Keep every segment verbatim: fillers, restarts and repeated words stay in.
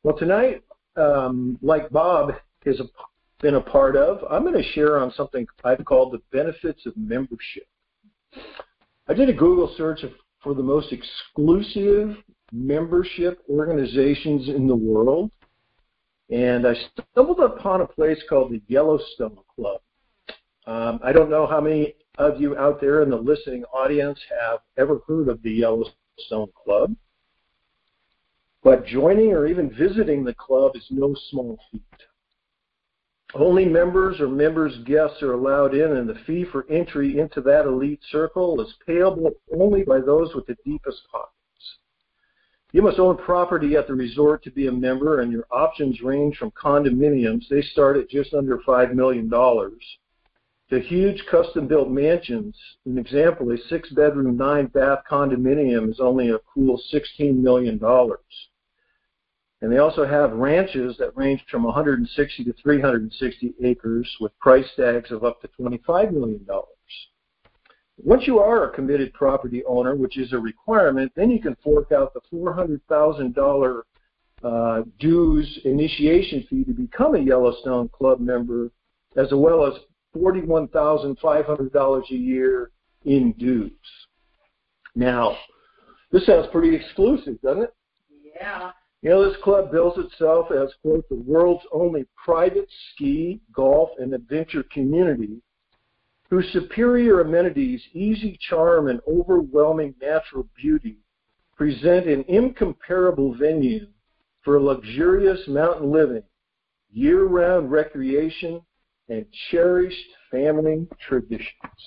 Well, tonight, um, like Bob has been a part of, I'm going to share on something I've called the benefits of membership. I did a Google search for the most exclusive membership organizations in the world, and I stumbled upon a place called the Yellowstone Club. Um, I don't know how many of you out there in the listening audience have ever heard of the Yellowstone Club, but joining or even visiting the club is no small feat. Only members or members' guests are allowed in, and the fee for entry into that elite circle is payable only by those with the deepest pockets. You must own property at the resort to be a member, and your options range from condominiums, they start at just under five million dollars, to huge custom-built mansions. An example, a six-bedroom, nine-bath condominium is only a cool sixteen million dollars. And they also have ranches that range from one hundred sixty to three hundred sixty acres with price tags of up to twenty-five million dollars. Once you are a committed property owner, which is a requirement, then you can fork out the four hundred thousand dollars uh, dues initiation fee to become a Yellowstone Club member, as well as forty-one thousand five hundred dollars a year in dues. Now, this sounds pretty exclusive, doesn't it? Yeah. You know, this club bills itself as, quote, the world's only private ski, golf, and adventure community whose superior amenities, easy charm, and overwhelming natural beauty present an incomparable venue for luxurious mountain living, year-round recreation, and cherished family traditions.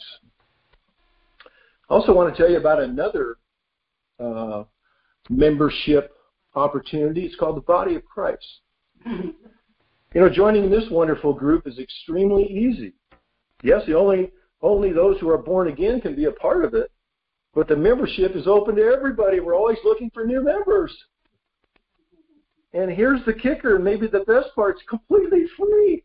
I also want to tell you about another uh, membership opportunity. It's called the Body of Christ. You know, joining this wonderful group is extremely easy. Yes, the only only those who are born again can be a part of it, but the membership is open to everybody. We're always looking for new members. And here's the kicker, and maybe the best part, it's completely free.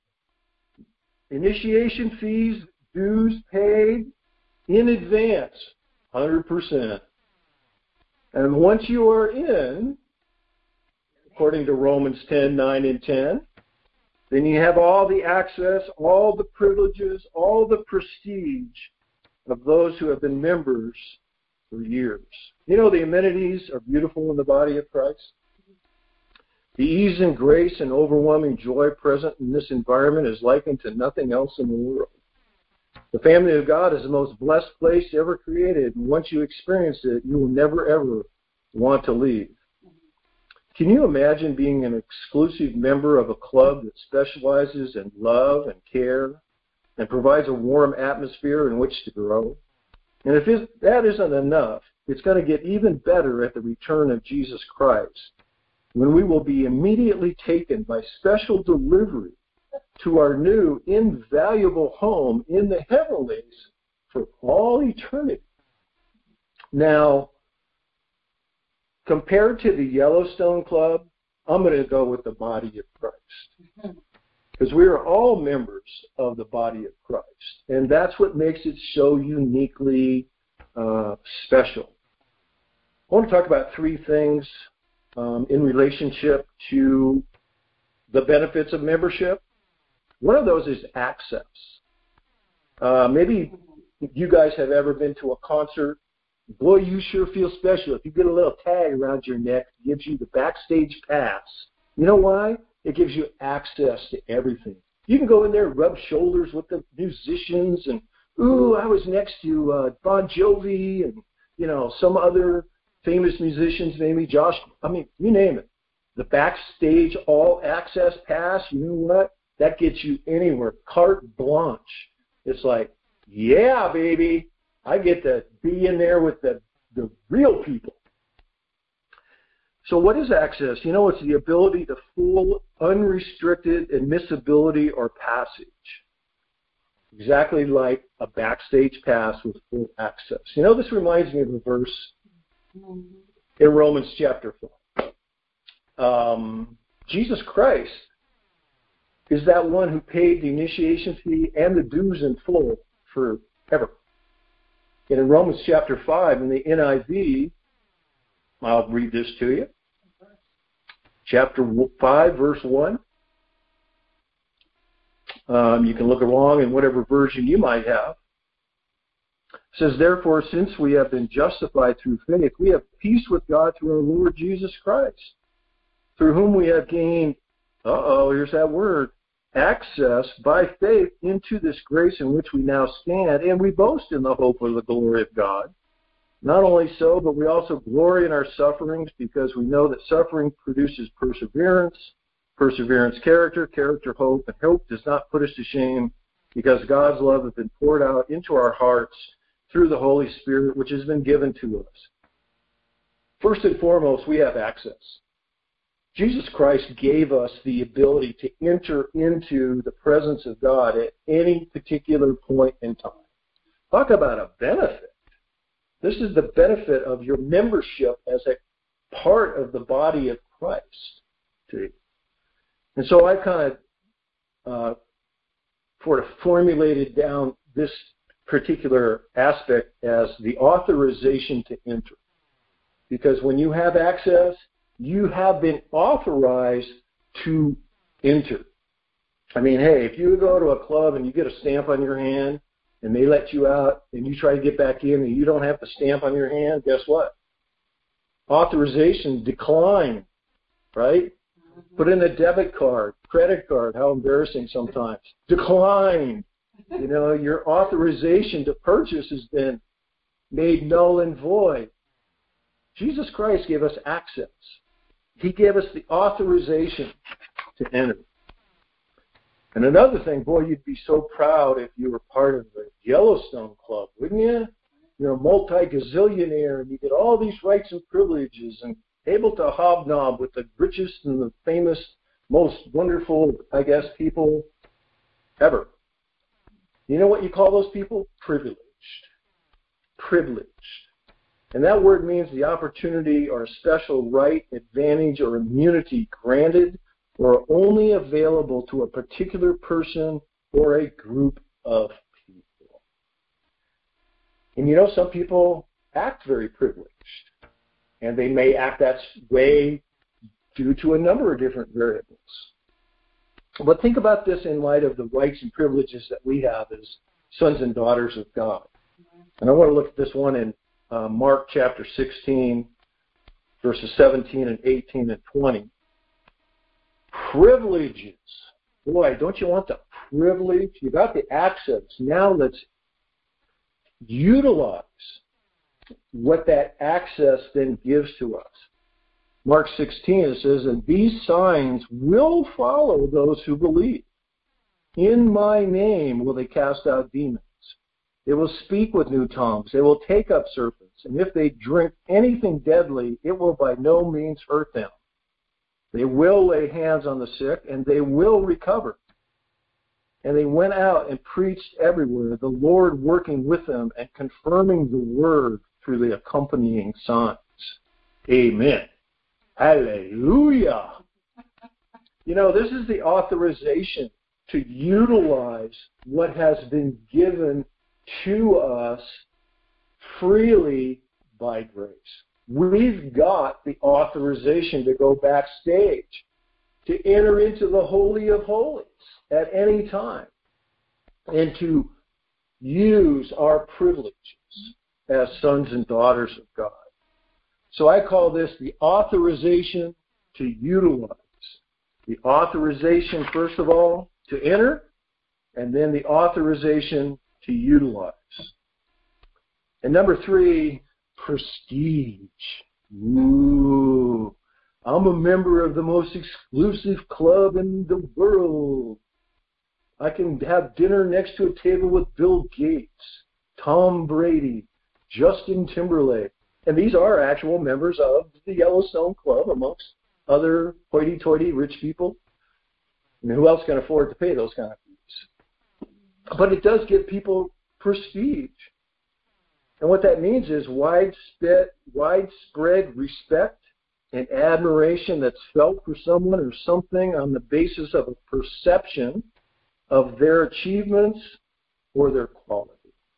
Initiation fees, dues paid in advance, one hundred percent. And once you are in, according to Romans ten, nine, and ten, then you have all the access, all the privileges, all the prestige of those who have been members for years. You know, the amenities are beautiful in the body of Christ. The ease and grace and overwhelming joy present in this environment is likened to nothing else in the world. The family of God is the most blessed place ever created, and once you experience it, you will never, ever want to leave. Can you imagine being an exclusive member of a club that specializes in love and care and provides a warm atmosphere in which to grow? And if it, that isn't enough, it's going to get even better at the return of Jesus Christ, when we will be immediately taken by special delivery to our new, invaluable home in the heavenlies for all eternity. Now, compared to the Yellowstone Club, I'm going to go with the Body of Christ. Because we are all members of the Body of Christ. And that's what makes it so uniquely uh, special. I want to talk about three things um, in relationship to the benefits of membership. One of those is access. Uh, maybe you guys have ever been to a concert. Boy, you sure feel special if you get a little tag around your neck that gives you the backstage pass. You know why? It gives you access to everything. You can go in there and rub shoulders with the musicians and, ooh, I was next to uh, Bon Jovi and, you know, some other famous musicians, maybe Josh, I mean, you name it. The backstage all access pass, you know what? That gets you anywhere. Carte blanche. It's like, yeah, baby, I get to be in there with the, the real people. So what is access? You know, it's the ability to full, unrestricted admissibility or passage. Exactly like a backstage pass with full access. You know, this reminds me of a verse in Romans chapter four. Um, Jesus Christ is that one who paid the initiation fee and the dues in full forever. And in Romans chapter five, in the N I V, I'll read this to you. chapter five, verse one. Um, you can look along in whatever version you might have. It says, therefore, since we have been justified through faith, we have peace with God through our Lord Jesus Christ, through whom we have gained, uh-oh, here's that word, access by faith into this grace in which we now stand, and we boast in the hope of the glory of God. Not only so, but we also glory in our sufferings, because we know that suffering produces perseverance, perseverance character, character hope, and hope does not put us to shame, because God's love has been poured out into our hearts through the Holy Spirit, which has been given to us. First and foremost, we have access. Jesus Christ gave us the ability to enter into the presence of God at any particular point in time. Talk about a benefit. This is the benefit of your membership as a part of the body of Christ. And so I kind of uh, sort of formulated down this particular aspect as the authorization to enter. Because when you have access, you have been authorized to enter. I mean, hey, if you go to a club and you get a stamp on your hand and they let you out and you try to get back in and you don't have the stamp on your hand, guess what? Authorization decline, right? Mm-hmm. Put in a debit card, credit card, how embarrassing sometimes. Decline. You know, your authorization to purchase has been made null and void. Jesus Christ gave us access. He gave us the authorization to enter. And another thing, boy, you'd be so proud if you were part of the Yellowstone Club, wouldn't you? You're a multi-gazillionaire, and you get all these rights and privileges, and able to hobnob with the richest and the famous, most wonderful, I guess, people ever. You know what you call those people? Privileged. Privileged. And that word means the opportunity or special right, advantage, or immunity granted or only available to a particular person or a group of people. And you know, some people act very privileged. And they may act that way due to a number of different variables. But think about this in light of the rights and privileges that we have as sons and daughters of God. And I want to look at this one in uh, Mark chapter sixteen, verses seventeen and eighteen and twenty. Privileges. Boy, don't you want the privilege? You got the access. Now let's utilize what that access then gives to us. Mark sixteen, it says, and these signs will follow those who believe. In my name will they cast out demons. They will speak with new tongues. They will take up serpents. And if they drink anything deadly, it will by no means hurt them. They will lay hands on the sick, and they will recover. And they went out and preached everywhere, the Lord working with them and confirming the word through the accompanying signs. Amen. Hallelujah. You know, this is the authorization to utilize what has been given to us freely by grace. We've got the authorization to go backstage, to enter into the Holy of Holies at any time, and to use our privileges as sons and daughters of God. So I call this the authorization to utilize. The authorization, first of all, to enter, and then the authorization to utilize. And number three, prestige. Ooh, I'm a member of the most exclusive club in the world. I can have dinner next to a table with Bill Gates, Tom Brady, Justin Timberlake. And these are actual members of the Yellowstone Club, amongst other hoity-toity rich people. I mean, who else can afford to pay those kind of fees? But it does give people prestige. And what that means is widespread, widespread respect and admiration that's felt for someone or something on the basis of a perception of their achievements or their quality.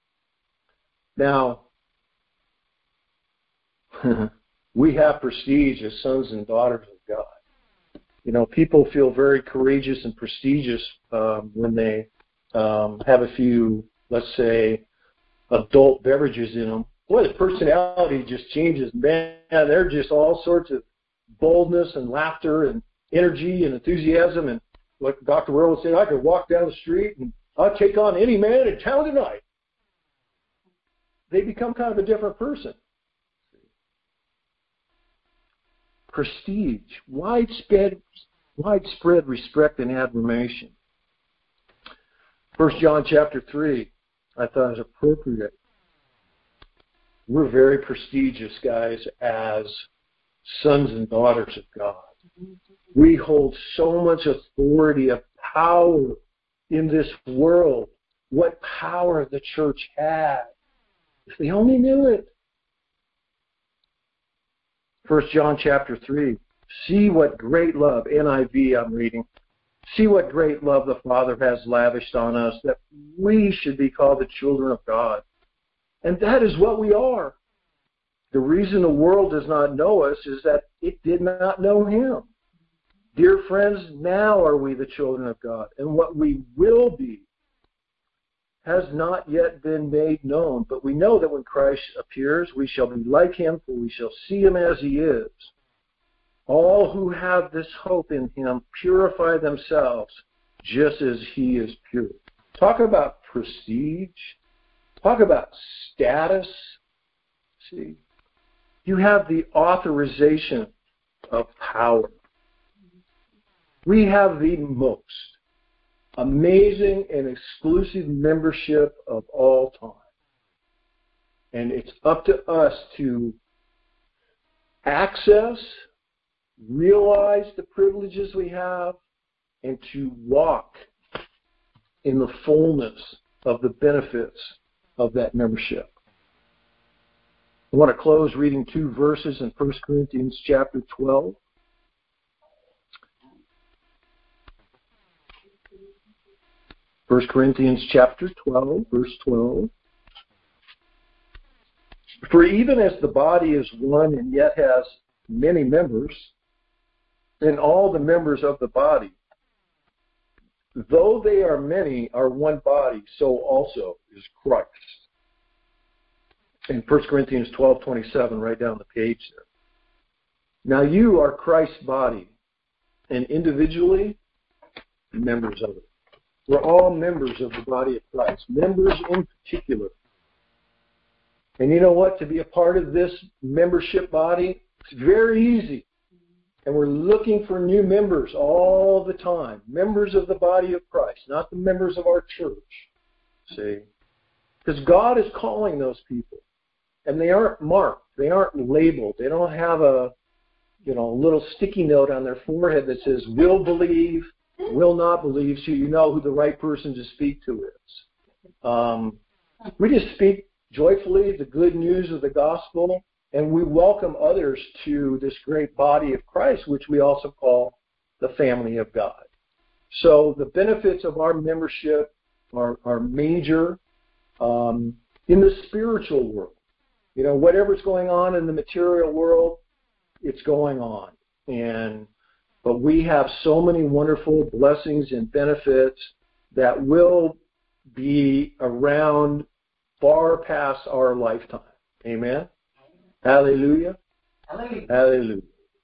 Now, we have prestige as sons and daughters of God. You know, people feel very courageous and prestigious um, when they um, have a few, let's say, adult beverages in them. Boy, the personality just changes. Man, they're just all sorts of boldness and laughter and energy and enthusiasm. And like Doctor Earl was saying, I could walk down the street and I'll take on any man in town tonight. They become kind of a different person. Prestige, widespread, widespread respect and admiration. First John chapter three, I thought is appropriate. We're very prestigious, guys, as sons and daughters of God. We hold so much authority of power in this world. What power the church had. If they only knew it. First John chapter three. See what great love, N I V I'm reading. See what great love the Father has lavished on us, that we should be called the children of God. And that is what we are. The reason the world does not know us is that it did not know Him. Dear friends, now are we the children of God, and what we will be has not yet been made known. But we know that when Christ appears, we shall be like Him, for we shall see Him as He is. All who have this hope in Him purify themselves just as He is pure. Talk about prestige. Talk about status. See, you have the authorization of power. We have the most amazing and exclusive membership of all time. And it's up to us to access, realize the privileges we have, and to walk in the fullness of the benefits of that membership. I want to close reading two verses in First Corinthians chapter twelve. First Corinthians chapter twelve, verse twelve. For even as the body is one and yet has many members, and all the members of the body, though they are many, are one body, so also is Christ. In First Corinthians twelve twenty-seven, right down the page there. Now you are Christ's body, and individually, members of it. We're all members of the body of Christ, members in particular. And you know what? To be a part of this membership body, it's very easy. And we're looking for new members all the time. Members of the body of Christ, not the members of our church. See? Because God is calling those people. And they aren't marked. They aren't labeled. They don't have a, you know, little sticky note on their forehead that says, will believe, will not believe, so you know who the right person to speak to is. Um, we just speak joyfully the good news of the gospel, and we welcome others to this great body of Christ, which we also call the family of God. So the benefits of our membership are, are major um, in the spiritual world. You know, whatever's going on in the material world, it's going on. And but we have so many wonderful blessings and benefits that will be around far past our lifetime. Amen? Hallelujah. Hallelujah. Hallelujah.